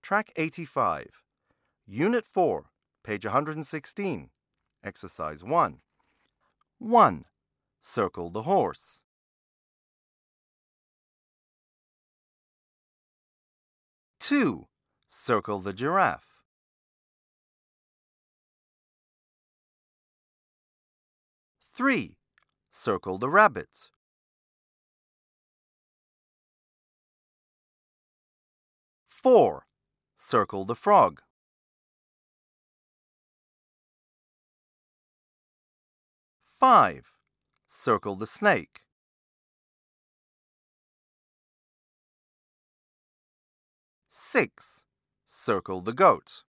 Track 85. Unit 4, page 116. Exercise 1. 1. Circle the horse. 2. Circle the giraffe. 3. Circle the rabbit. 4. Circle the frog. 5. Circle the snake. 6. Circle the goat.